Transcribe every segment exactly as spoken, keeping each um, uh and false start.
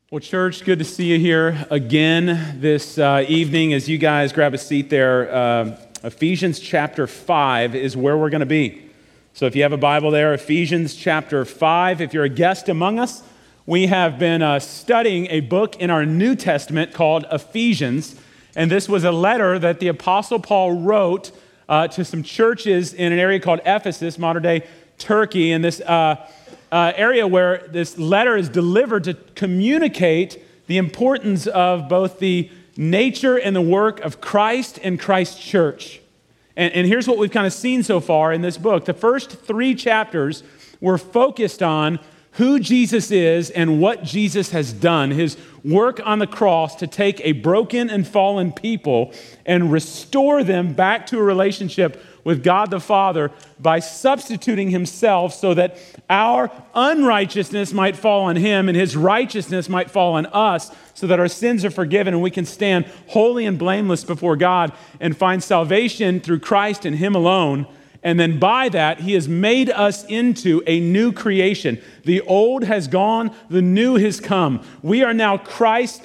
Well, church, good to see you here again this uh, evening. As you guys grab a seat there, uh, Ephesians chapter five is where we're going to be. So if you have a Bible there, Ephesians chapter five. If you're a guest among us, we have been uh, studying a book in our New Testament called Ephesians. And this was a letter that the Apostle Paul wrote uh, to some churches in an area called Ephesus, modern-day Turkey. And this uh, Uh, area where this letter is delivered to communicate the importance of both the nature and the work of Christ and Christ's church. And, and here's what we've kind of seen so far in this book. The first three chapters were focused on who Jesus is and what Jesus has done, his work on the cross to take a broken and fallen people and restore them back to a relationship with God the Father by substituting himself so that our unrighteousness might fall on him and his righteousness might fall on us, so that our sins are forgiven and we can stand holy and blameless before God and find salvation through Christ and him alone. And then by that, he has made us into a new creation. The old has gone, the new has come. We are now Christ's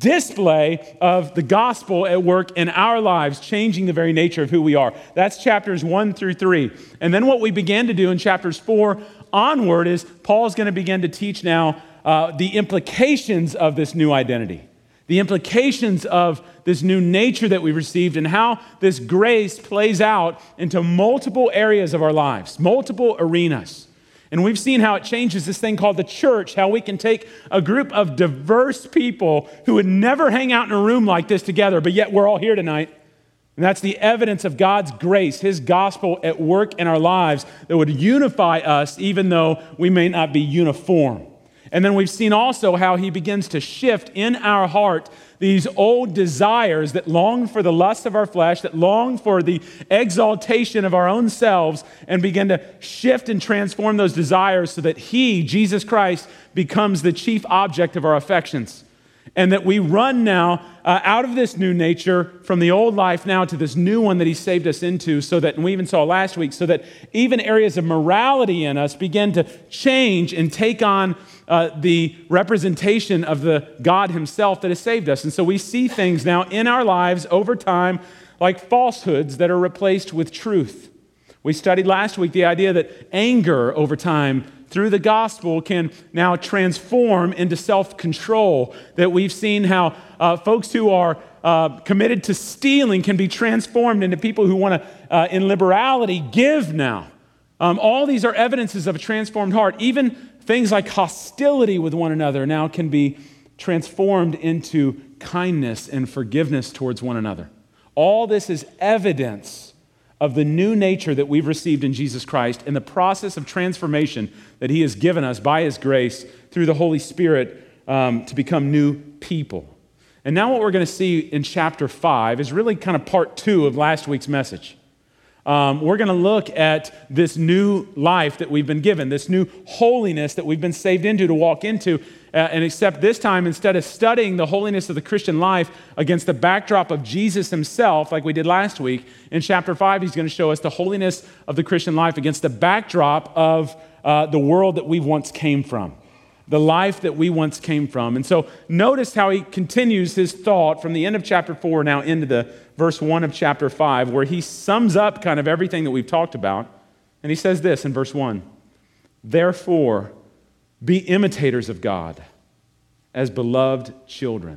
display of the gospel at work in our lives, changing the very nature of who we are. That's chapters one through three. And then what we began to do in chapters four onward is Paul's going to begin to teach now uh, the implications of this new identity. The implications of this new nature that we've received and how this grace plays out into multiple areas of our lives, multiple arenas. And we've seen how it changes this thing called the church, how we can take a group of diverse people who would never hang out in a room like this together, but yet we're all here tonight. And that's the evidence of God's grace, his gospel at work in our lives that would unify us even though we may not be uniform. And then we've seen also how he begins to shift in our heart these old desires that long for the lust of our flesh, that long for the exaltation of our own selves, and begin to shift and transform those desires so that he, Jesus Christ, becomes the chief object of our affections. And that we run now uh, out of this new nature from the old life now to this new one that he saved us into, so that, and we even saw last week, so that even areas of morality in us begin to change and take on uh, the representation of the God himself that has saved us. And so we see things now in our lives over time like falsehoods that are replaced with truth. We studied last week the idea that anger over time through the gospel can now transform into self-control, that we've seen how uh, folks who are uh, committed to stealing can be transformed into people who want to, uh, in liberality, give now. Um, all these are evidences of a transformed heart. Even things like hostility with one another now can be transformed into kindness and forgiveness towards one another. All this is evidence of the new nature that we've received in Jesus Christ and the process of transformation that he has given us by his grace through the Holy Spirit um, to become new people. And now what we're going to see in chapter five is really kind of part two of last week's message. Um, we're going to look at this new life that we've been given, this new holiness that we've been saved into to walk into, uh, and except this time, instead of studying the holiness of the Christian life against the backdrop of Jesus himself, like we did last week, in chapter five, he's going to show us the holiness of the Christian life against the backdrop of uh, the world that we once came from, the life that we once came from. And so notice how he continues his thought from the end of chapter four now into the verse one of chapter five, where he sums up kind of everything that we've talked about. And he says this in verse one, "Therefore, be imitators of God as beloved children."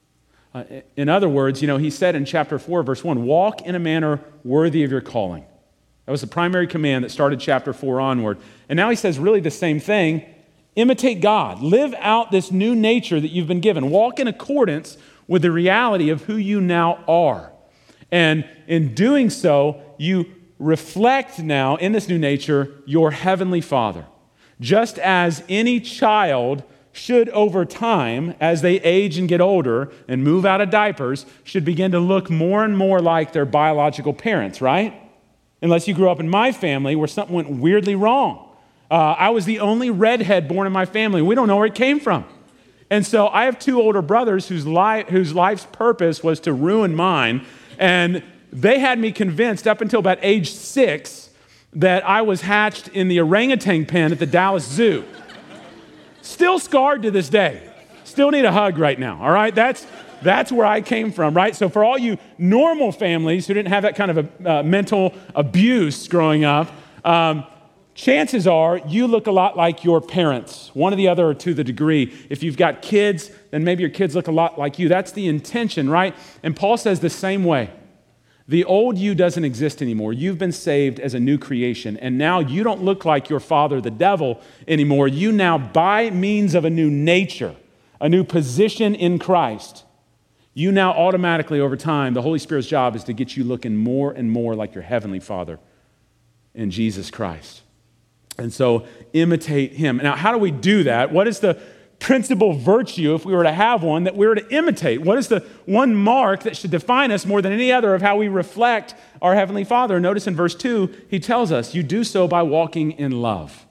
Uh, in other words, you know, he said in chapter four, verse one, walk in a manner worthy of your calling. That was the primary command that started chapter four onward. And now he says really the same thing. Imitate God. Live out this new nature that you've been given. Walk in accordance with the reality of who you now are. And in doing so, you reflect now in this new nature your heavenly Father. Just as any child should over time, as they age and get older and move out of diapers, should begin to look more and more like their biological parents, right? Unless you grew up in my family where something went weirdly wrong. Uh, I was the only redhead born in my family. We don't know where it came from. And so I have two older brothers whose, life, whose life's purpose was to ruin mine. And they had me convinced up until about age six that I was hatched in the orangutan pen at the Dallas Zoo. Still scarred to this day. still need a hug right now, all right? That's that's where I came from, right? So for all you normal families who didn't have that kind of a, uh, mental abuse growing up, um, chances are you look a lot like your parents, one or the other or to the degree. If you've got kids, then maybe your kids look a lot like you. That's the intention, right? And Paul says the same way. The old you doesn't exist anymore. You've been saved as a new creation, and now you don't look like your father, the devil, anymore. You now, by means of a new nature, a new position in Christ, you now automatically, over time, the Holy Spirit's job is to get you looking more and more like your heavenly Father in Jesus Christ. And so imitate him. Now, how do we do that? What is the principal virtue, if we were to have one, that we were to imitate? What is the one mark that should define us more than any other of how we reflect our Heavenly Father? Notice in verse two, he tells us, you do so by walking in love.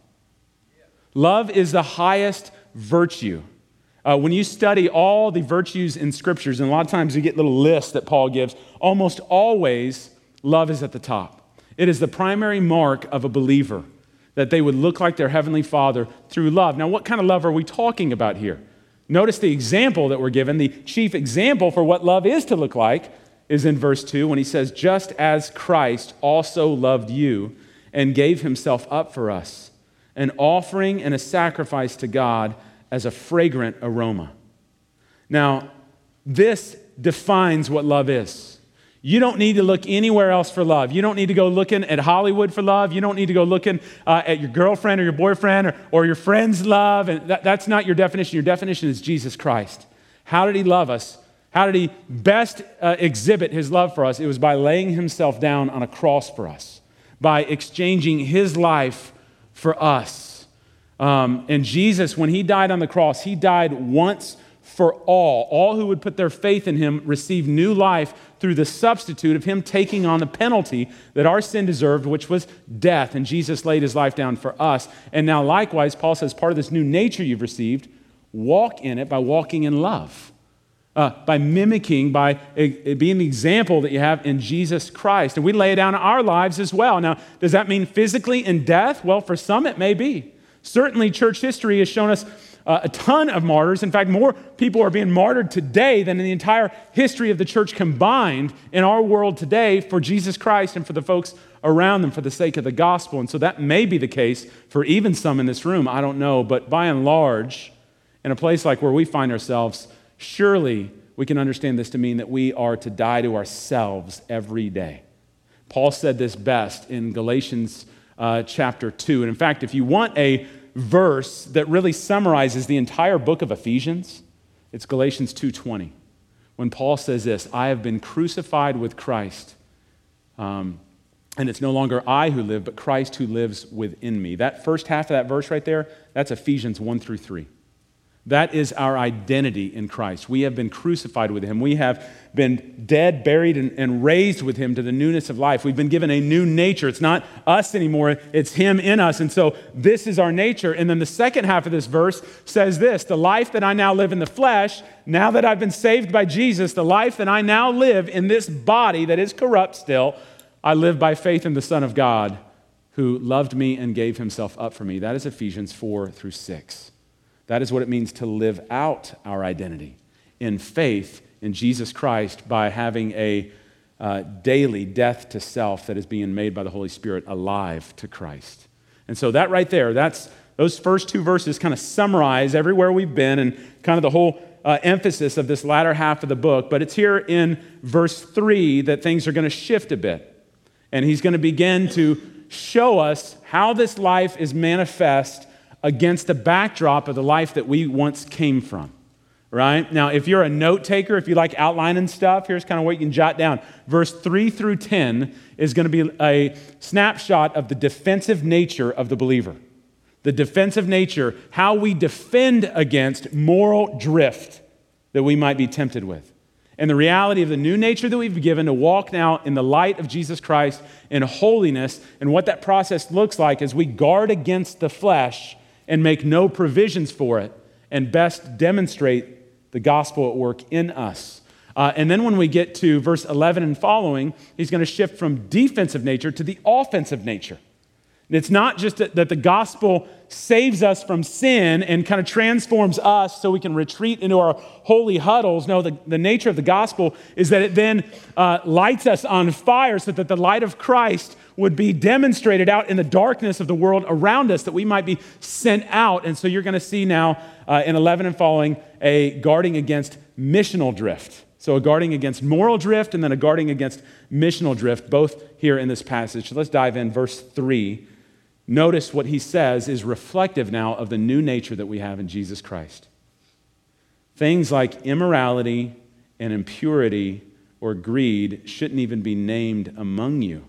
Love is the highest virtue. Uh, when you study all the virtues in Scriptures, and a lot of times you get little lists that Paul gives, almost always love is at the top. It is the primary mark of a believer, that they would look like their Heavenly Father through love. Now, what kind of love are we talking about here? Notice the example that we're given. The chief example for what love is to look like is in verse two when he says, just as Christ also loved you and gave himself up for us, an offering and a sacrifice to God as a fragrant aroma. Now, this defines what love is. You don't need to look anywhere else for love. You don't need to go looking at Hollywood for love. You don't need to go looking uh, at your girlfriend or your boyfriend or, or your friend's love. And that, that's not your definition. Your definition is Jesus Christ. How did he love us? How did he best uh, exhibit his love for us? It was by laying himself down on a cross for us, by exchanging his life for us. Um, and Jesus, when he died on the cross, he died once for all. All who would put their faith in him receive new life through the substitute of him taking on the penalty that our sin deserved, which was death. And Jesus laid his life down for us. And now likewise, Paul says, part of this new nature you've received, walk in it by walking in love, uh, by mimicking, by uh, being the example that you have in Jesus Christ. And we lay it down in our lives as well. Now, does that mean physically in death? Well, for some it may be. Certainly, church history has shown us uh, a ton of martyrs. In fact, more people are being martyred today than in the entire history of the church combined in our world today for Jesus Christ and for the folks around them for the sake of the gospel. And so that may be the case for even some in this room. I don't know. But by and large, in a place like where we find ourselves, surely we can understand this to mean that we are to die to ourselves every day. Paul said this best in Galatians Uh, chapter two. And in fact, if you want a verse that really summarizes the entire book of Ephesians, it's Galatians two twenty, when Paul says this, I have been crucified with Christ, um, and it's no longer I who live, but Christ who lives within me. That first half of that verse right there, that's Ephesians one through three. That is our identity in Christ. We have been crucified with him. We have been dead, buried, and, and raised with him to the newness of life. We've been given a new nature. It's not us anymore. It's him in us. And so this is our nature. And then the second half of this verse says this, the life that I now live in the flesh, now that I've been saved by Jesus, the life that I now live in this body that is corrupt still, I live by faith in the Son of God who loved me and gave himself up for me. That is Ephesians four through six. That is what it means to live out our identity in faith in Jesus Christ by having a uh, daily death to self that is being made by the Holy Spirit alive to Christ. And so that right there, that's those first two verses kind of summarize everywhere we've been and kind of the whole uh, emphasis of this latter half of the book. But it's here in verse three that things are going to shift a bit. And he's going to begin to show us how this life is manifest against the backdrop of the life that we once came from, right? Now, if you're a note taker, if you like outlining stuff, here's kind of what you can jot down. Verse three through ten is going to be a snapshot of the defensive nature of the believer. The defensive nature, how we defend against moral drift that we might be tempted with. And the reality of the new nature that we've been given to walk now in the light of Jesus Christ in holiness, and what that process looks like as we guard against the flesh and make no provisions for it, and best demonstrate the gospel at work in us. Uh, and then when we get to verse eleven and following, he's going to shift from defensive nature to the offensive nature. It's not just that that the gospel saves us from sin and kind of transforms us so we can retreat into our holy huddles. No, the, the nature of the gospel is that it then uh, lights us on fire so that the light of Christ would be demonstrated out in the darkness of the world around us, that we might be sent out. And so you're going to see now uh, in eleven and following a guarding against missional drift. So a guarding against moral drift and then a guarding against missional drift, both here in this passage. So let's dive in, verse three. Notice what he says is reflective now of the new nature that we have in Jesus Christ. Things like immorality and impurity or greed shouldn't even be named among you,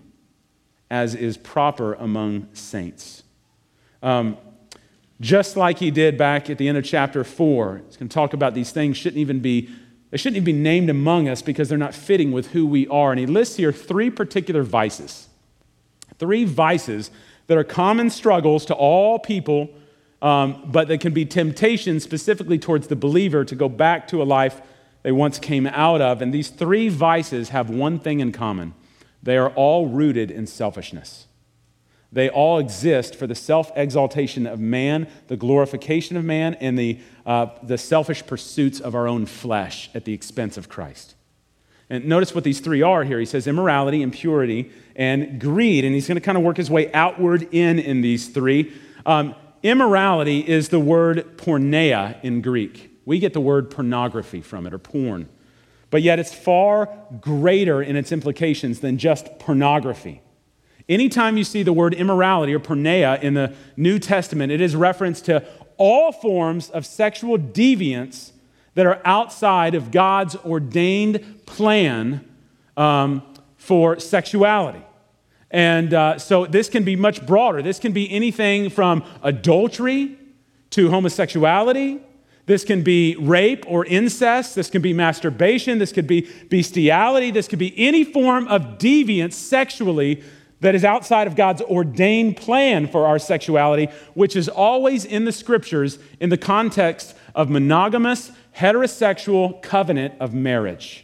as is proper among saints. Um, just like he did back at the end of chapter four, he's going to talk about these things shouldn't even be, they shouldn't even be named among us because they're not fitting with who we are. And he lists here three particular vices. Three vices that are common struggles to all people, um, but they can be temptations specifically towards the believer to go back to a life they once came out of. And these three vices have one thing in common. They are all rooted in selfishness. They all exist for the self-exaltation of man, the glorification of man, and the, uh, the selfish pursuits of our own flesh at the expense of Christ. And notice what these three are here. He says immorality, impurity, and greed. And he's going to kind of work his way outward in in these three. Um, immorality is the word porneia in Greek. We get the word pornography from it, or porn. But yet it's far greater in its implications than just pornography. Anytime you see the word immorality or porneia in the New Testament, it is reference to all forms of sexual deviance that are outside of God's ordained plan um, for sexuality. And uh, so this can be much broader. This can be anything from adultery to homosexuality. This can be rape or incest. This can be masturbation. This could be bestiality. This could be any form of deviance sexually that is outside of God's ordained plan for our sexuality, which is always in the scriptures in the context of monogamous, heterosexual covenant of marriage.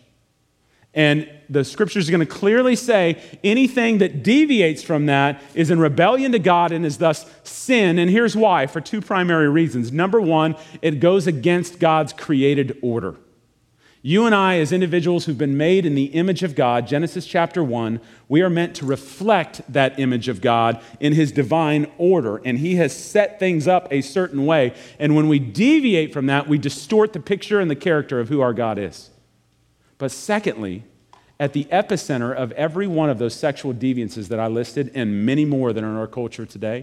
And the scriptures are going to clearly say anything that deviates from that is in rebellion to God and is thus sin. And here's why, for two primary reasons. Number one, it goes against God's created order. You and I, as individuals who've been made in the image of God, Genesis chapter one, we are meant to reflect that image of God in his divine order. And he has set things up a certain way. And when we deviate from that, we distort the picture and the character of who our God is. But secondly, at the epicenter of every one of those sexual deviances that I listed, and many more that are in our culture today,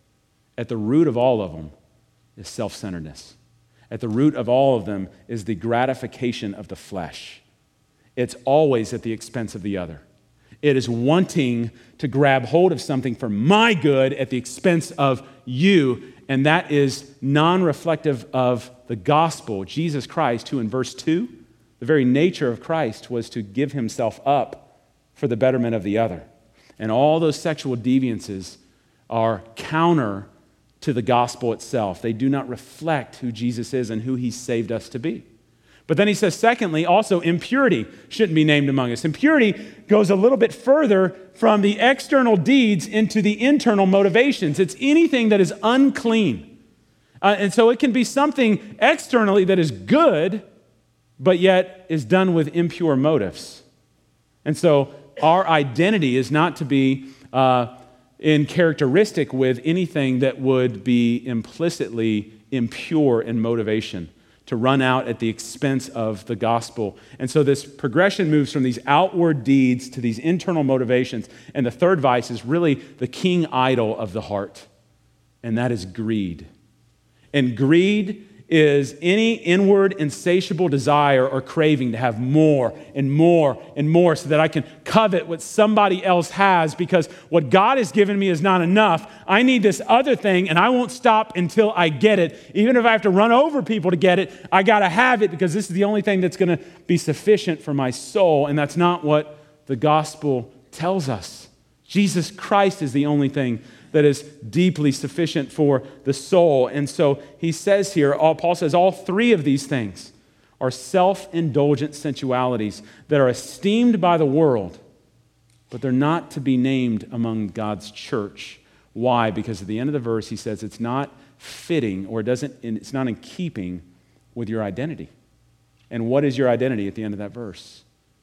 at the root of all of them is self-centeredness. At the root of all of them is the gratification of the flesh. It's always at the expense of the other. It is wanting to grab hold of something for my good at the expense of you, and that is non-reflective of the gospel, Jesus Christ, who in verse two, the very nature of Christ was to give himself up for the betterment of the other. And all those sexual deviances are counter to the gospel itself. They do not reflect who Jesus is and who he's saved us to be. But then he says, secondly, also impurity shouldn't be named among us. Impurity goes a little bit further from the external deeds into the internal motivations. It's anything that is unclean. Uh, and so it can be something externally that is good, but yet is done with impure motives. And so our identity is not to be uh, in characteristic with anything that would be implicitly impure in motivation, to run out at the expense of the gospel. And so this progression moves from these outward deeds to these internal motivations. And the third vice is really the king idol of the heart, and that is greed. And greed is any inward insatiable desire or craving to have more and more and more so that I can covet what somebody else has, because what God has given me is not enough. I need this other thing, and I won't stop until I get it. Even if I have to run over people to get it, I got to have it because this is the only thing that's going to be sufficient for my soul, and that's not what the gospel tells us. Jesus Christ is the only thing that is deeply sufficient for the soul. And so he says here, all, Paul says, all three of these things are self-indulgent sensualities that are esteemed by the world, but they're not to be named among God's church. Why? Because at the end of the verse, he says it's not fitting or it doesn't, it's not in keeping with your identity. And what is your identity at the end of that verse?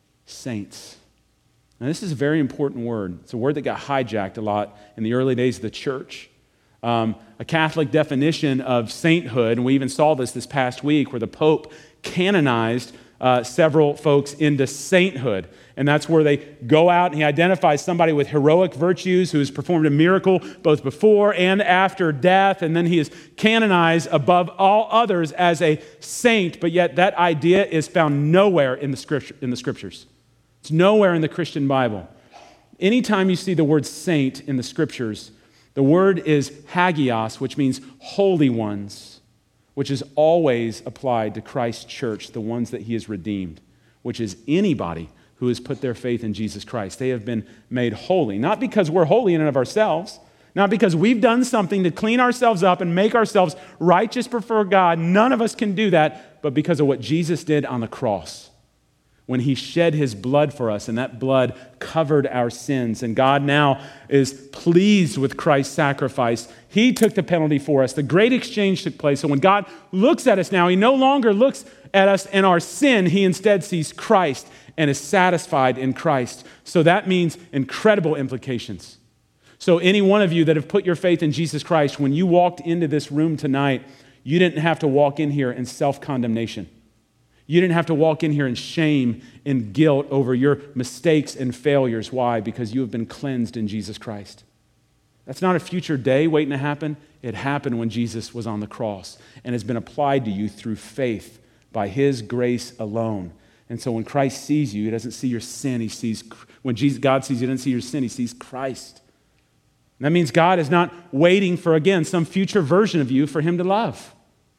Saints. Now, this is a very important word. It's a word that got hijacked a lot in the early days of the church. Um, a Catholic definition of sainthood, and we even saw this this past week where the Pope canonized uh, several folks into sainthood. And that's where they go out and he identifies somebody with heroic virtues who has performed a miracle both before and after death. And then he is canonized above all others as a saint. But yet that idea is found nowhere in the scripture, in the scriptures. It's nowhere in the Christian Bible. Anytime you see the word saint in the scriptures, the word is hagios, which means holy ones, which is always applied to Christ's church, the ones that he has redeemed, which is anybody who has put their faith in Jesus Christ. They have been made holy, not because we're holy in and of ourselves, not because we've done something to clean ourselves up and make ourselves righteous before God. None of us can do that, but because of what Jesus did on the cross. When he shed his blood for us, and that blood covered our sins. And God now is pleased with Christ's sacrifice. He took the penalty for us. The great exchange took place. So when God looks at us now, he no longer looks at us and our sin. He instead sees Christ and is satisfied in Christ. So that means incredible implications. So any one of you that have put your faith in Jesus Christ, when you walked into this room tonight, you didn't have to walk in here in self-condemnation. You didn't have to walk in here in shame and guilt over your mistakes and failures. Why? Because you have been cleansed in Jesus Christ. That's not a future day waiting to happen. It happened when Jesus was on the cross and has been applied to you through faith by his grace alone. And so when Christ sees you, he doesn't see your sin. He sees, when Jesus, God sees you, he doesn't see your sin. He sees Christ. And that means God is not waiting for, again, some future version of you for him to love.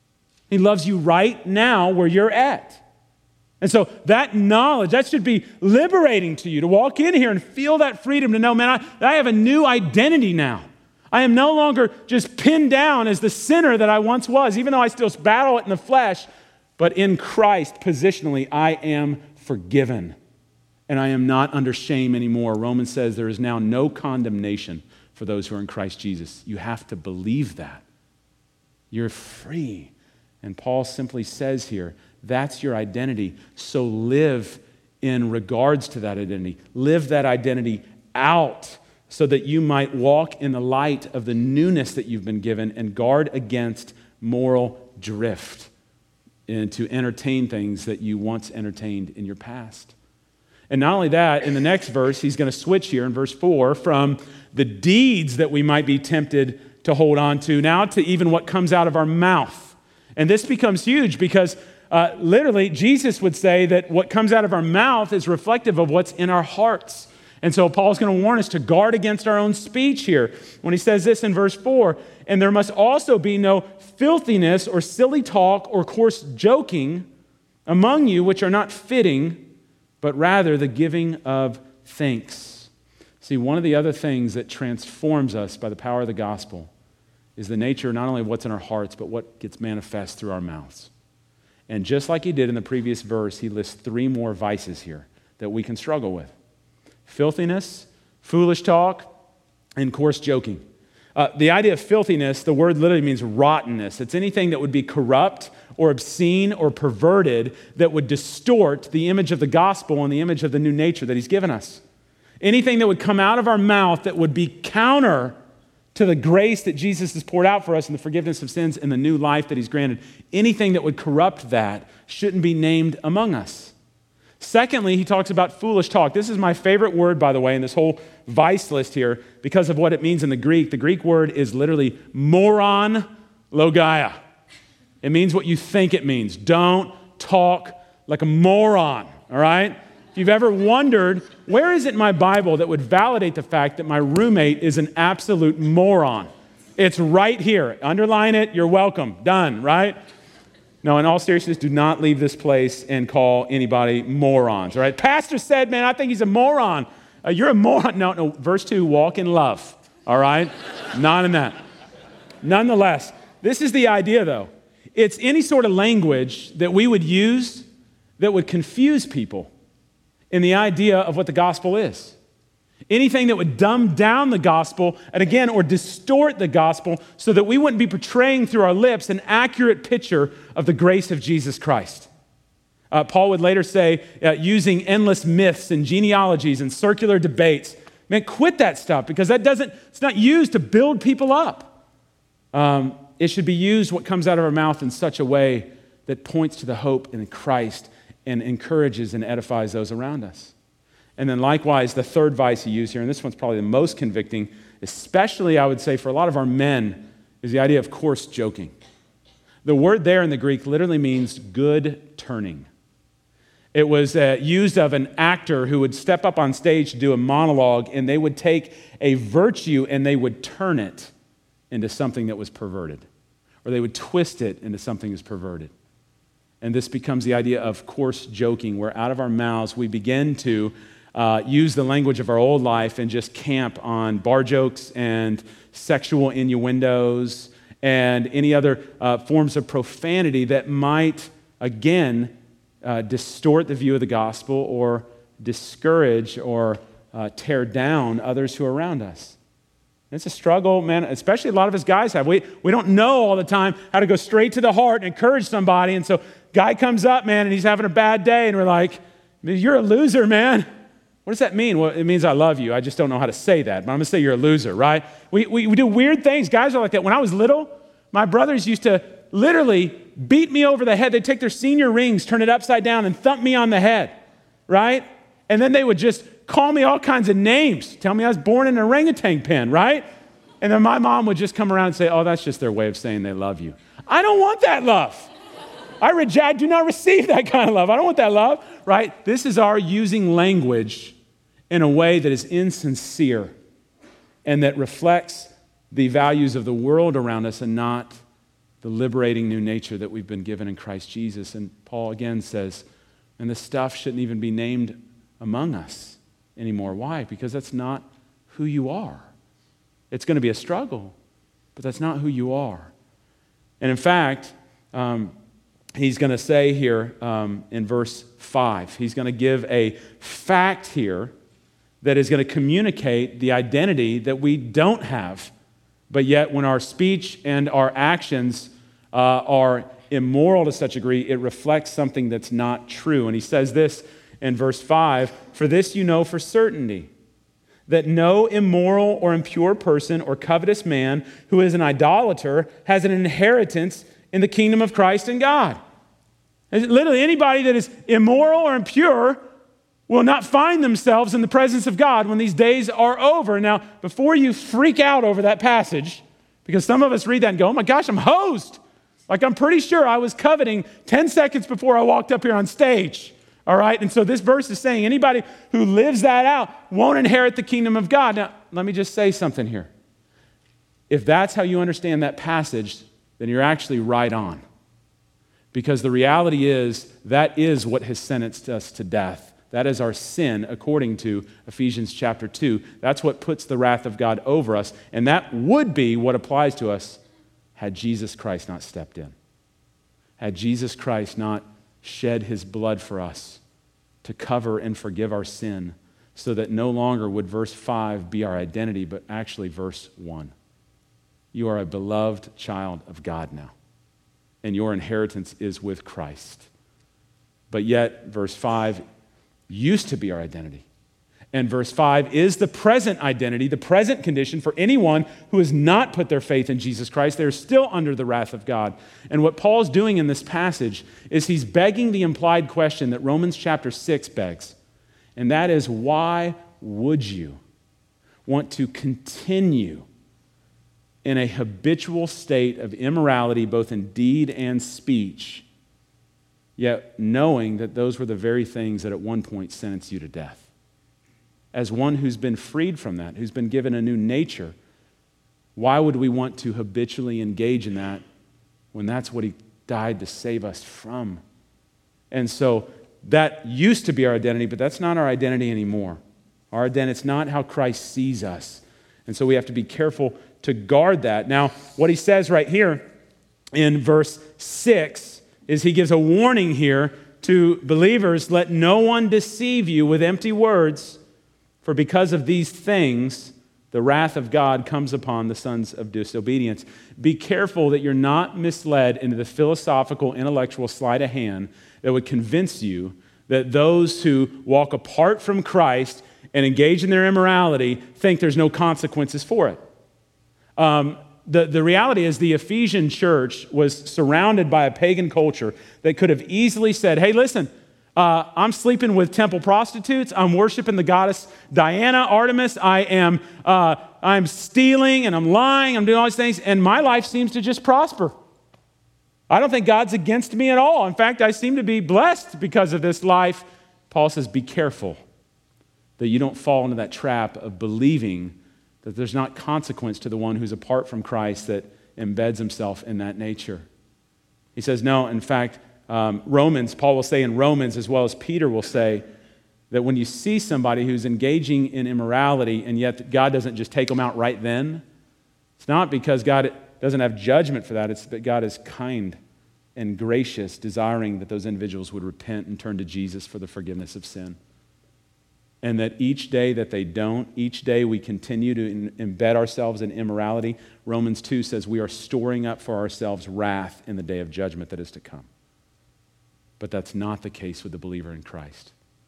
He loves you right now where you're at. And so that knowledge, that should be liberating to you to walk in here and feel that freedom to know, man, I, I have a new identity now. I am no longer just pinned down as the sinner that I once was, even though I still battle it in the flesh. But in Christ, positionally, I am forgiven. And I am not under shame anymore. Romans says there is now no condemnation for those who are in Christ Jesus. You have to believe that. You're free. And Paul simply says here, that's your identity. So live in regards to that identity. Live that identity out so that you might walk in the light of the newness that you've been given and guard against moral drift and to entertain things that you once entertained in your past. And not only that, in the next verse, he's going to switch here in verse four from the deeds that we might be tempted to hold on to now to even what comes out of our mouth. And this becomes huge because uh, literally Jesus would say that what comes out of our mouth is reflective of what's in our hearts. And so Paul's going to warn us to guard against our own speech here when he says this in verse four, and there must also be no filthiness or silly talk or coarse joking among you, which are not fitting, but rather the giving of thanks. See, one of the other things that transforms us by the power of the gospel is the nature not only of what's in our hearts, but what gets manifest through our mouths. And just like he did in the previous verse, he lists three more vices here that we can struggle with. Filthiness, foolish talk, and coarse joking. Uh, the idea of filthiness, the word literally means rottenness. It's anything that would be corrupt or obscene or perverted that would distort the image of the gospel and the image of the new nature that he's given us. Anything that would come out of our mouth that would be counter to the grace that Jesus has poured out for us and the forgiveness of sins and the new life that he's granted. Anything that would corrupt that shouldn't be named among us. Secondly, he talks about foolish talk. This is my favorite word, by the way, in this whole vice list here because of what it means in the Greek. The Greek word is literally moron logia. It means what you think it means. Don't talk like a moron, all right? If you've ever wondered, where is it in my Bible that would validate the fact that my roommate is an absolute moron? It's right here. Underline it. You're welcome. Done, right? No, in all seriousness, do not leave this place and call anybody morons, all right? Pastor said, man, I think he's a moron. Uh, you're a moron. No, no, verse two, walk in love, all right? Not in that. Nonetheless, this is the idea, though. It's any sort of language that we would use that would confuse people in the idea of what the gospel is. Anything that would dumb down the gospel, and again, or distort the gospel so that we wouldn't be portraying through our lips an accurate picture of the grace of Jesus Christ. Uh, Paul would later say, uh, using endless myths and genealogies and circular debates, man, quit that stuff because that doesn't, it's not used to build people up. Um, it should be used, what comes out of our mouth, in such a way that points to the hope in Christ and encourages and edifies those around us. And then likewise, the third vice he used here, and this one's probably the most convicting, especially I would say for a lot of our men, is the idea of coarse joking. The word there in the Greek literally means good turning. It was uh, used of an actor who would step up on stage to do a monologue, and they would take a virtue and they would turn it into something that was perverted, or they would twist it into something that's perverted. And this becomes the idea of coarse joking, where out of our mouths we begin to Uh, use the language of our old life and just camp on bar jokes and sexual innuendos and any other uh, forms of profanity that might, again, uh, distort the view of the gospel or discourage or uh, tear down others who are around us. It's a struggle, man, especially a lot of us guys have. We, we don't know all the time how to go straight to the heart and encourage somebody. And so guy comes up, man, and he's having a bad day, and we're like, you're a loser, man. What does that mean? Well, it means I love you. I just don't know how to say that, but I'm going to say you're a loser, right? We, we, we do weird things. Guys are like that. When I was little, my brothers used to literally beat me over the head. They'd take their senior rings, turn it upside down, and thump me on the head, right? And then they would just call me all kinds of names, tell me I was born in an orangutan pen, right? And then my mom would just come around and say, oh, that's just their way of saying they love you. I don't want that love. I reject, do not receive that kind of love. I don't want that love, right? This is our using language in a way that is insincere and that reflects the values of the world around us and not the liberating new nature that we've been given in Christ Jesus. And Paul again says, and this stuff shouldn't even be named among us anymore. Why? Because that's not who you are. It's going to be a struggle, but that's not who you are. And in fact, um, he's going to say here um, in verse five, he's going to give a fact here that is going to communicate the identity that we don't have, but yet when our speech and our actions uh, are immoral to such a degree, it reflects something that's not true. And he says this in verse five, for this you know for certainty, that no immoral or impure person or covetous man who is an idolater has an inheritance in the kingdom of Christ and God. Literally, anybody that is immoral or impure will not find themselves in the presence of God when these days are over. Now, before you freak out over that passage, because some of us read that and go, oh my gosh, I'm hosed. Like, I'm pretty sure I was coveting ten seconds before I walked up here on stage. All right? And so this verse is saying anybody who lives that out won't inherit the kingdom of God. Now, let me just say something here. If that's how you understand that passage, then you're actually right on. Because the reality is, that is what has sentenced us to death. That is our sin, according to Ephesians chapter two. That's what puts the wrath of God over us. And that would be what applies to us had Jesus Christ not stepped in. Had Jesus Christ not shed his blood for us to cover and forgive our sin, so that no longer would verse five be our identity, but actually verse one. You are a beloved child of God now, and your inheritance is with Christ. But yet, verse five used to be our identity. And verse five is the present identity, the present condition for anyone who has not put their faith in Jesus Christ. They're still under the wrath of God. And what Paul's doing in this passage is he's begging the implied question that Romans chapter six begs. And that is, why would you want to continue in a habitual state of immorality, both in deed and speech, yet knowing that those were the very things that at one point sentenced you to death? As one who's been freed from that, who's been given a new nature, why would we want to habitually engage in that when that's what he died to save us from? And so that used to be our identity, but that's not our identity anymore. Our identity, it's not how Christ sees us. And so we have to be careful to guard that. Now, what he says right here in verse six is he gives a warning here to believers: let no one deceive you with empty words, For because of these things, the wrath of God comes upon the sons of disobedience. Be careful that you're not misled into the philosophical, intellectual sleight of hand that would convince you that those who walk apart from Christ and engage in their immorality think there's no consequences for it. Um, the, the reality is the Ephesian church was surrounded by a pagan culture that could have easily said, hey, listen, Uh, I'm sleeping with temple prostitutes. I'm worshiping the goddess Diana, Artemis. I am uh, I'm stealing and I'm lying. I'm doing all these things, and my life seems to just prosper. I don't think God's against me at all. In fact, I seem to be blessed because of this life. Paul says, be careful that you don't fall into that trap of believing that there's not consequence to the one who's apart from Christ that embeds himself in that nature. He says, no, in fact, Um, Romans, Paul will say in Romans, as well as Peter will say, that when you see somebody who's engaging in immorality and yet God doesn't just take them out right then, it's not because God doesn't have judgment for that, it's that God is kind and gracious, desiring that those individuals would repent and turn to Jesus for the forgiveness of sin. And that each day that they don't, each day we continue to in, embed ourselves in immorality. Romans two says we are storing up for ourselves wrath in the day of judgment that is to come. But that's not the case with the believer in Christ.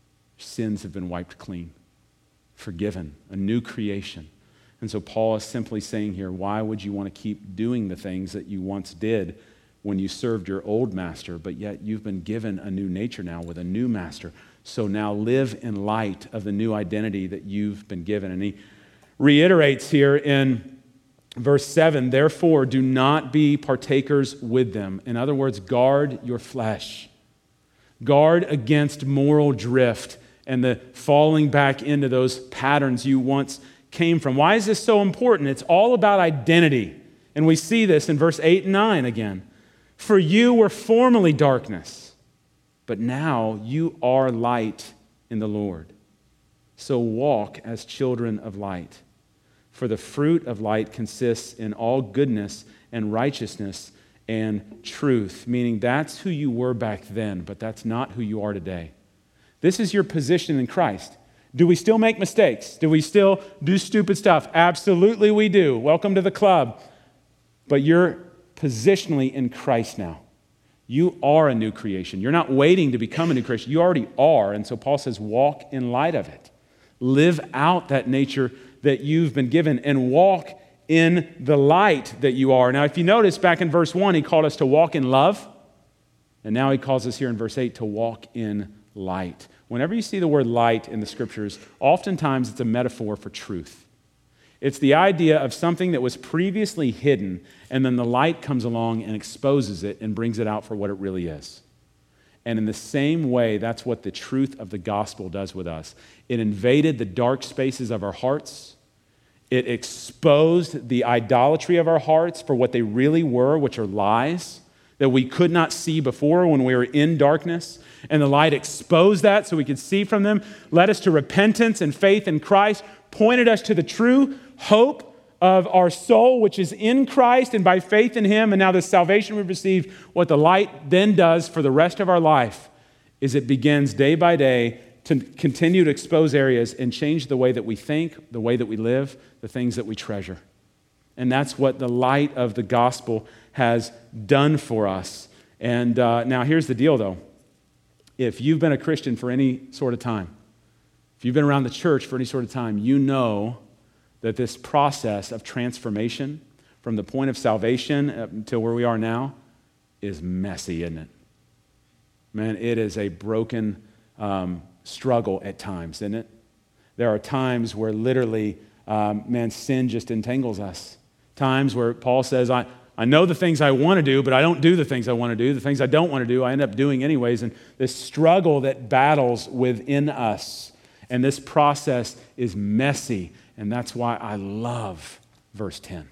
Sins have been wiped clean, forgiven, a new creation. And so Paul is simply saying here, why would you want to keep doing the things that you once did when you served your old master, but yet you've been given a new nature now with a new master. So now live in light of the new identity that you've been given. And he reiterates here in verse seven, therefore do not be partakers with them. In other words, guard your flesh. Guard against moral drift and the falling back into those patterns you once came from. Why is this so important? It's all about identity. And we see this in verse eight and nine again. For you were formerly darkness, but now you are light in the Lord. So walk as children of light. For the fruit of light consists in all goodness and righteousness and truth, meaning that's who you were back then, but that's not who you are today. This is your position in Christ. Do we still make mistakes? Do we still do stupid stuff? Absolutely we do. Welcome to the club. But you're positionally in Christ now. You are a new creation. You're not waiting to become a new creation. You already are. And so Paul says, walk in light of it. Live out that nature that you've been given and walk in the light that you are. Now, if you notice back in verse one, he called us to walk in love. And now he calls us here in verse eight to walk in light. Whenever you see the word light in the scriptures, oftentimes it's a metaphor for truth. It's the idea of something that was previously hidden, and then the light comes along and exposes it and brings it out for what it really is. And in the same way, that's what the truth of the gospel does with us. It invaded the dark spaces of our hearts. It exposed the idolatry of our hearts for what they really were, which are lies that we could not see before when we were in darkness. And the light exposed that so we could see from them, led us to repentance and faith in Christ, pointed us to the true hope of our soul, which is in Christ and by faith in him. And now the salvation we've received, what the light then does for the rest of our life is it begins day by day to continue to expose areas and change the way that we think, the way that we live, the things that we treasure. And that's what the light of the gospel has done for us. And uh, now here's the deal, though. If you've been a Christian for any sort of time, if you've been around the church for any sort of time, you know that this process of transformation from the point of salvation until where we are now is messy, isn't it? Man, it is a broken um, struggle at times, isn't it? There are times where literally, um, man, sin just entangles us. Times where Paul says, I, I know the things I want to do, but I don't do the things I want to do. The things I don't want to do, I end up doing anyways. And this struggle that battles within us. And this process is messy. And that's why I love verse ten.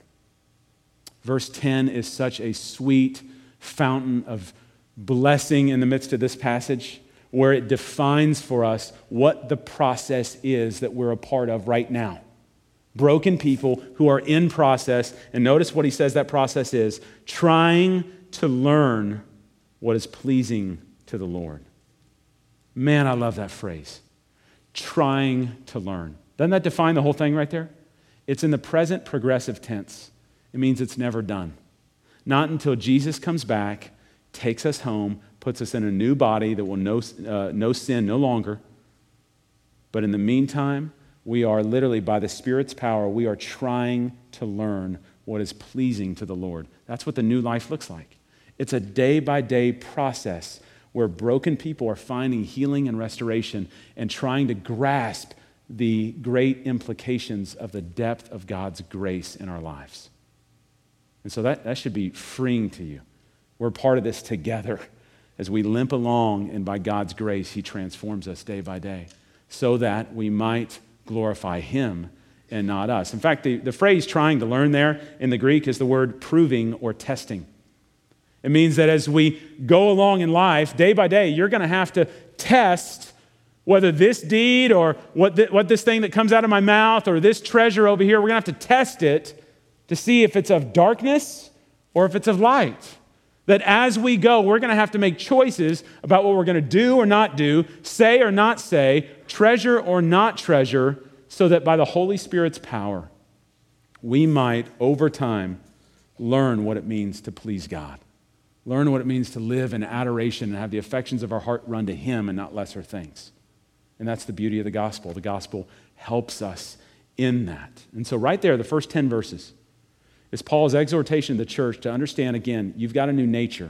Verse ten is such a sweet fountain of blessing in the midst of this passage, where it defines for us what the process is that we're a part of right now. Broken people who are in process, and notice what he says that process is, trying to learn what is pleasing to the Lord. Man, I love that phrase. Trying to learn. Doesn't that define the whole thing right there? It's in the present progressive tense. It means it's never done. Not until Jesus comes back, takes us home, puts us in a new body that will know, uh, know sin no longer. But in the meantime, we are literally, by the Spirit's power, we are trying to learn what is pleasing to the Lord. That's what the new life looks like. It's a day-by-day process where broken people are finding healing and restoration and trying to grasp the great implications of the depth of God's grace in our lives. And so that, that should be freeing to you. We're part of this together as we limp along, and by God's grace, He transforms us day by day so that we might glorify Him and not us. In fact, the, the phrase trying to learn there in the Greek is the word proving or testing. It means that as we go along in life, day by day, you're going to have to test whether this deed or what, th- what this thing that comes out of my mouth or this treasure over here, we're going to have to test it to see if it's of darkness or if it's of light. That as we go, we're going to have to make choices about what we're going to do or not do, say or not say, treasure or not treasure, so that by the Holy Spirit's power, we might, over time, learn what it means to please God. Learn what it means to live in adoration and have the affections of our heart run to Him and not lesser things. And that's the beauty of the gospel. The gospel helps us in that. And so right there, the first ten verses, is Paul's exhortation to the church to understand, again, you've got a new nature,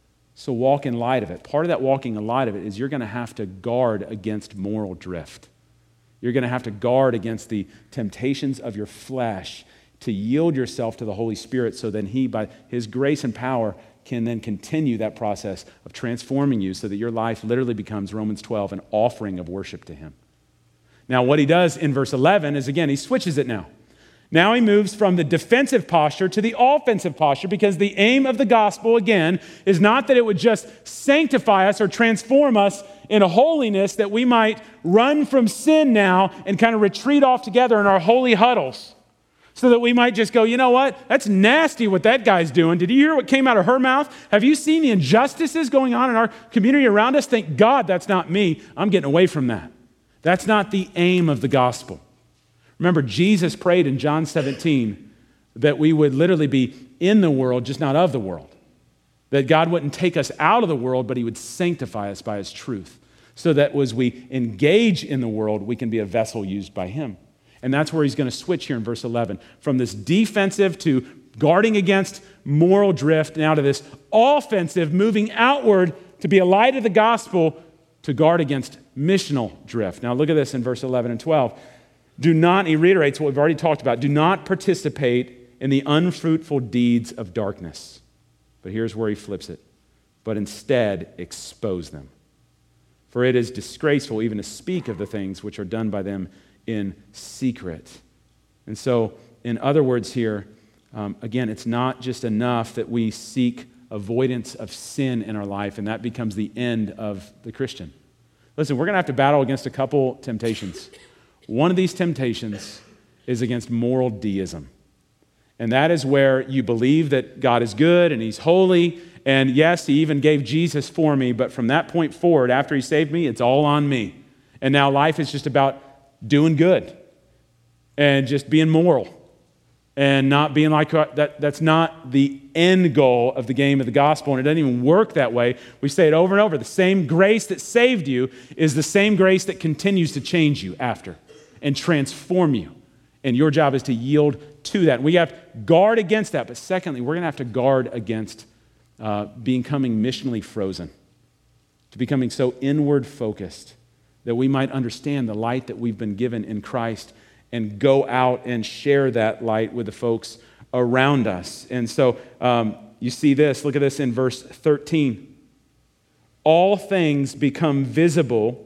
so walk in light of it. Part of that walking in light of it is you're going to have to guard against moral drift. You're going to have to guard against the temptations of your flesh to yield yourself to the Holy Spirit so then He, by His grace and power, can then continue that process of transforming you so that your life literally becomes, Romans twelve, an offering of worship to Him. Now, what he does in verse eleven is, again, he switches it now. Now he moves from the defensive posture to the offensive posture, because the aim of the gospel, again, is not that it would just sanctify us or transform us in a holiness that we might run from sin now and kind of retreat off together in our holy huddles so that we might just go, you know what? That's nasty what that guy's doing. Did you hear what came out of her mouth? Have you seen the injustices going on in our community around us? Thank God that's not me. I'm getting away from that. That's not the aim of the gospel. Remember, Jesus prayed in John seventeen that we would literally be in the world, just not of the world. That God wouldn't take us out of the world, but He would sanctify us by His truth. So that as we engage in the world, we can be a vessel used by Him. And that's where He's going to switch here in verse eleven. From this defensive to guarding against moral drift, now to this offensive, moving outward to be a light of the gospel, to guard against missional drift. Now look at this in verse eleven and twelve. Do not, he reiterates what we've already talked about, do not participate in the unfruitful deeds of darkness. But here's where he flips it. But instead, expose them. For it is disgraceful even to speak of the things which are done by them in secret. And so, in other words here, um, again, it's not just enough that we seek avoidance of sin in our life, and that becomes the end of the Christian. Listen, we're going to have to battle against a couple temptations. One of these temptations is against moral deism. And that is where you believe that God is good and He's holy. And yes, He even gave Jesus for me. But from that point forward, after He saved me, it's all on me. And now life is just about doing good and just being moral and not being like that. That's not the end goal of the game of the gospel. And it doesn't even work that way. We say it over and over. The same grace that saved you is the same grace that continues to change you after and transform you. And your job is to yield to that. We have to guard against that. But secondly, we're going to have to guard against uh, becoming missionally frozen, to becoming so inward focused that we might understand the light that we've been given in Christ and go out and share that light with the folks around us. And so um, you see this. Look at this in verse thirteen. All things become visible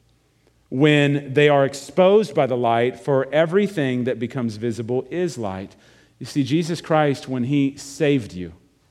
when they are exposed by the light, for everything that becomes visible is light. You see, Jesus Christ, when He saved you,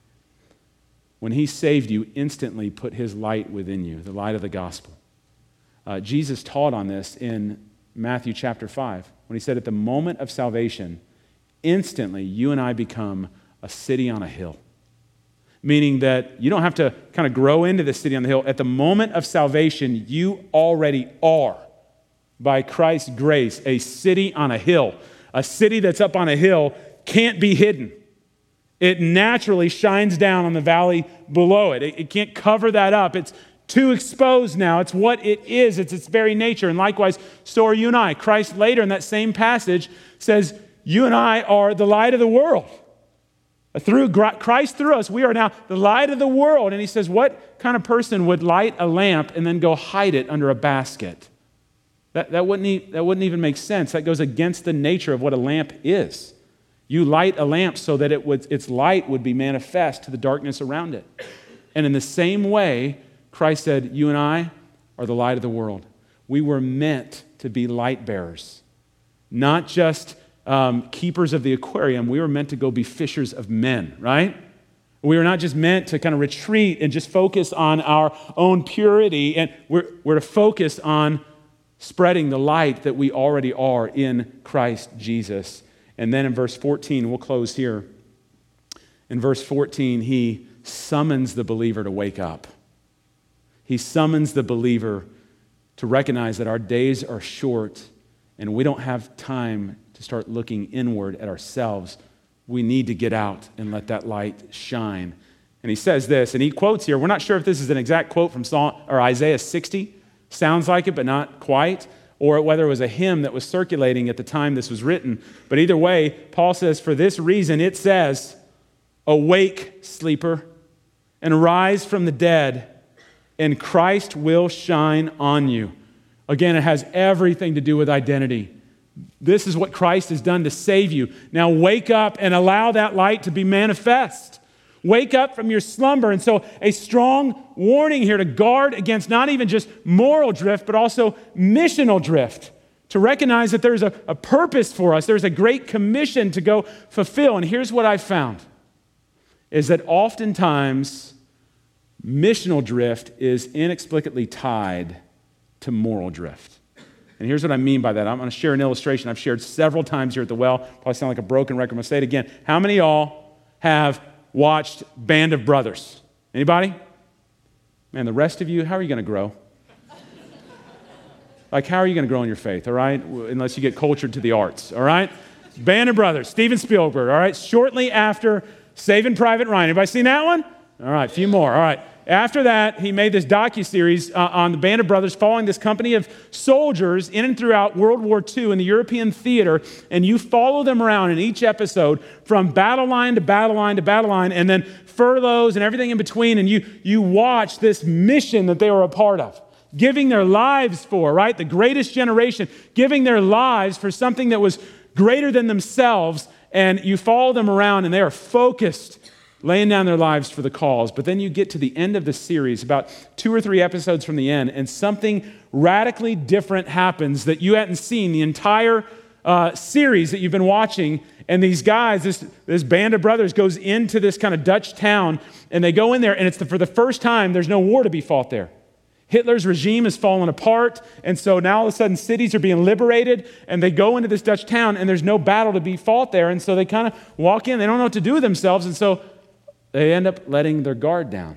when He saved you, instantly put His light within you, the light of the gospel. Uh, Jesus taught on this in Matthew chapter five, when He said at the moment of salvation, instantly you and I become a city on a hill. Meaning that you don't have to kind of grow into the city on the hill. At the moment of salvation, you already are by Christ's grace, a city on a hill. A city that's up on a hill can't be hidden. It naturally shines down on the valley below it. It, it can't cover that up. It's too exposed now. It's what it is. It's its very nature. And likewise, so are you and I. Christ later in that same passage says, you and I are the light of the world. Through Christ through us, we are now the light of the world. And he says, what kind of person would light a lamp and then go hide it under a basket? That, that, wouldn't, e- that wouldn't even make sense. That goes against the nature of what a lamp is. You light a lamp so that it would, its light would be manifest to the darkness around it. And in the same way, Christ said, you and I are the light of the world. We were meant to be light bearers, not just um, keepers of the aquarium. We were meant to go be fishers of men, right? We were not just meant to kind of retreat and just focus on our own purity, and we're, we're to focus on spreading the light that we already are in Christ Jesus. And then in verse fourteen, we'll close here. In verse fourteen, he summons the believer to wake up. He summons the believer to recognize that our days are short and we don't have time to start looking inward at ourselves. We need to get out and let that light shine. And he says this, and he quotes here, we're not sure if this is an exact quote from Psalm, or Isaiah sixty, sounds like it, but not quite, or whether it was a hymn that was circulating at the time this was written. But either way, Paul says, for this reason it says, awake, sleeper, and rise from the dead, and Christ will shine on you. Again, it has everything to do with identity. This is what Christ has done to save you. Now wake up and allow that light to be manifest. Wake up from your slumber. And so a strong warning here to guard against not even just moral drift, but also missional drift. To recognize that there's a, a purpose for us. There's a great commission to go fulfill. And here's what I've found, is that oftentimes missional drift is inexplicably tied to moral drift. And here's what I mean by that. I'm going to share an illustration I've shared several times here at the Well. Probably sound like a broken record. I'm going to say it again. How many of y'all have watched Band of Brothers? Anybody? Man, the rest of you, how are you going to grow? Like, how are you going to grow in your faith, all right? Unless you get cultured to the arts, all right? Band of Brothers, Steven Spielberg, all right? Shortly after Saving Private Ryan. Anybody seen that one? All right, a few more, all right. After that, he made this docuseries uh, on the Band of Brothers following this company of soldiers in and throughout World War Two in the European theater, and you follow them around in each episode from battle line to battle line to battle line, and then furloughs and everything in between, and you, you watch this mission that they were a part of, giving their lives for, right? The greatest generation, giving their lives for something that was greater than themselves, and you follow them around, and they are focused, laying down their lives for the cause. But then you get to the end of the series, about two or three episodes from the end, and something radically different happens that you hadn't seen the entire uh, series that you've been watching. And these guys, this, this Band of Brothers goes into this kind of Dutch town, and they go in there, and it's the, for the first time, there's no war to be fought there. Hitler's regime has fallen apart, and so now all of a sudden cities are being liberated, and they go into this Dutch town, and there's no battle to be fought there, and so they kind of walk in, they don't know what to do with themselves, and so they end up letting their guard down.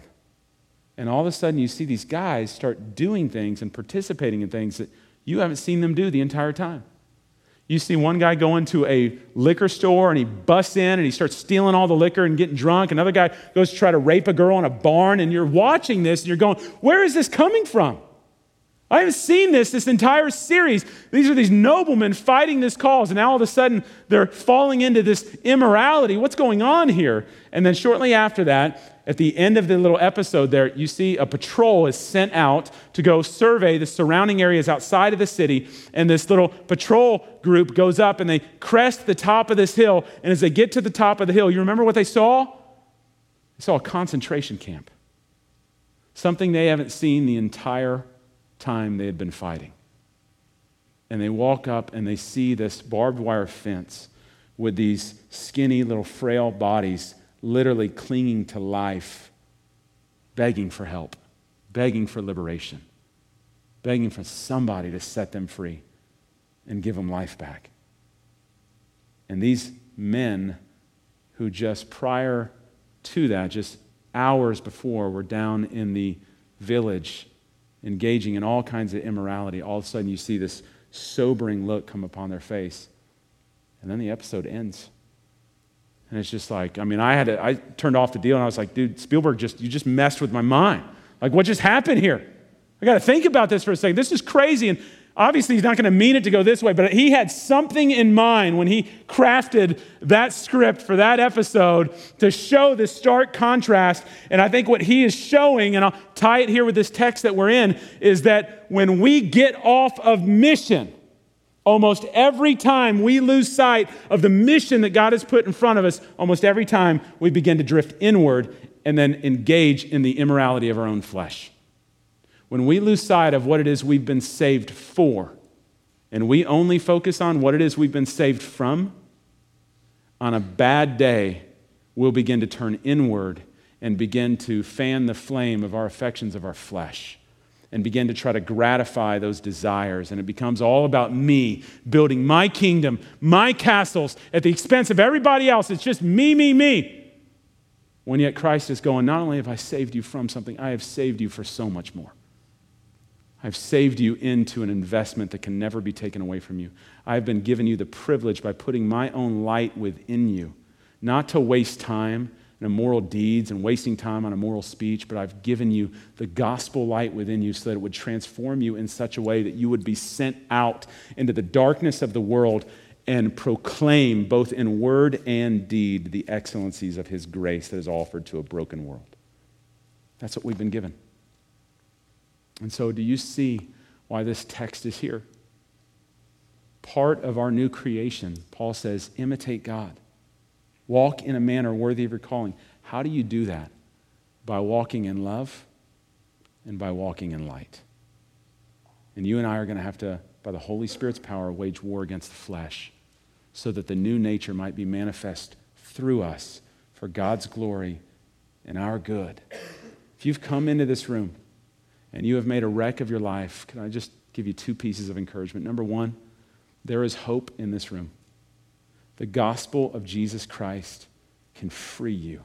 And all of a sudden you see these guys start doing things and participating in things that you haven't seen them do the entire time. You see one guy go into a liquor store and he busts in and he starts stealing all the liquor and getting drunk. Another guy goes to try to rape a girl in a barn, and you're watching this and you're going, where is this coming from? I haven't seen this this entire series. These are these noblemen fighting this cause, and now all of a sudden they're falling into this immorality. What's going on here? And then shortly after that, at the end of the little episode there, you see a patrol is sent out to go survey the surrounding areas outside of the city, and this little patrol group goes up and they crest the top of this hill, and as they get to the top of the hill, you remember what they saw? They saw a concentration camp. Something they haven't seen the entire time they had been fighting. And they walk up and they see this barbed wire fence with these skinny little frail bodies literally clinging to life, begging for help, begging for liberation, begging for somebody to set them free and give them life back. And these men who just prior to that, just hours before, were down in the village engaging in all kinds of immorality, all of a sudden you see this sobering look come upon their face. And then the episode ends. And it's just like, I mean, I had to, I turned off the deal and I was like, dude, Spielberg, just you just messed with my mind. Like, what just happened here? I got to think about this for a second. This is crazy. And obviously, he's not going to mean it to go this way, but he had something in mind when he crafted that script for that episode to show this stark contrast. And I think what he is showing, and I'll tie it here with this text that we're in, is that when we get off of mission, almost every time we lose sight of the mission that God has put in front of us, almost every time we begin to drift inward and then engage in the immorality of our own flesh. When we lose sight of what it is we've been saved for, and we only focus on what it is we've been saved from, on a bad day, we'll begin to turn inward and begin to fan the flame of our affections of our flesh and begin to try to gratify those desires. And it becomes all about me building my kingdom, my castles at the expense of everybody else. It's just me, me, me. When yet Christ is going, not only have I saved you from something, I have saved you for so much more. I've saved you into an investment that can never be taken away from you. I've been given you the privilege by putting my own light within you, not to waste time in immoral deeds and wasting time on immoral speech, but I've given you the gospel light within you so that it would transform you in such a way that you would be sent out into the darkness of the world and proclaim both in word and deed the excellencies of his grace that is offered to a broken world. That's what we've been given. And so do you see why this text is here? Part of our new creation, Paul says, imitate God. Walk in a manner worthy of your calling. How do you do that? By walking in love and by walking in light. And you and I are going to have to, by the Holy Spirit's power, wage war against the flesh so that the new nature might be manifest through us for God's glory and our good. If you've come into this room and you have made a wreck of your life, can I just give you two pieces of encouragement? Number one, there is hope in this room. The gospel of Jesus Christ can free you.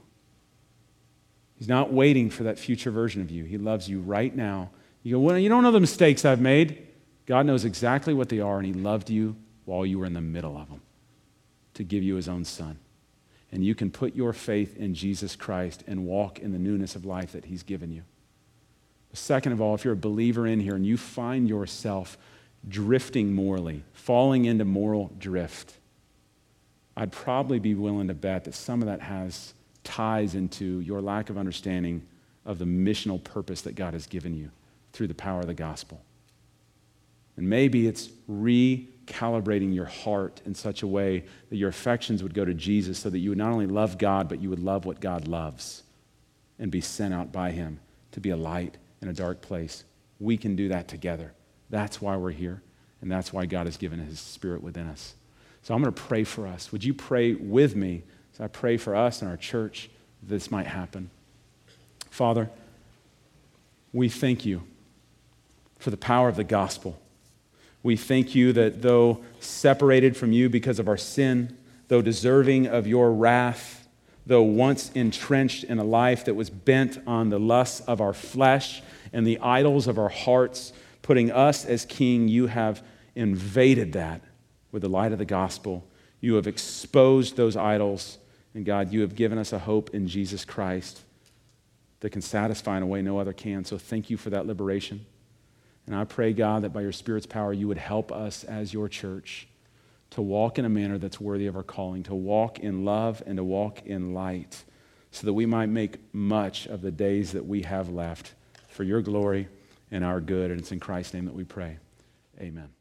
He's not waiting for that future version of you. He loves you right now. You go, well, you don't know the mistakes I've made. God knows exactly what they are, and he loved you while you were in the middle of them to give you his own son. And you can put your faith in Jesus Christ and walk in the newness of life that he's given you. Second of all, if you're a believer in here and you find yourself drifting morally, falling into moral drift, I'd probably be willing to bet that some of that has ties into your lack of understanding of the missional purpose that God has given you through the power of the gospel. And maybe it's recalibrating your heart in such a way that your affections would go to Jesus so that you would not only love God, but you would love what God loves and be sent out by him to be a light in a dark place. We can do that together. That's why we're here, and that's why God has given his Spirit within us. So I'm going to pray for us. Would you pray with me as I pray for us and our church that this might happen? Father, we thank you for the power of the gospel. We thank you that though separated from you because of our sin, though deserving of your wrath, though once entrenched in a life that was bent on the lusts of our flesh and the idols of our hearts, putting us as king, you have invaded that with the light of the gospel. You have exposed those idols, and God, you have given us a hope in Jesus Christ that can satisfy in a way no other can. So thank you for that liberation. And I pray, God, that by your Spirit's power, you would help us as your church to walk in a manner that's worthy of our calling, to walk in love and to walk in light, so that we might make much of the days that we have left for your glory and our good. And it's in Christ's name that we pray. Amen.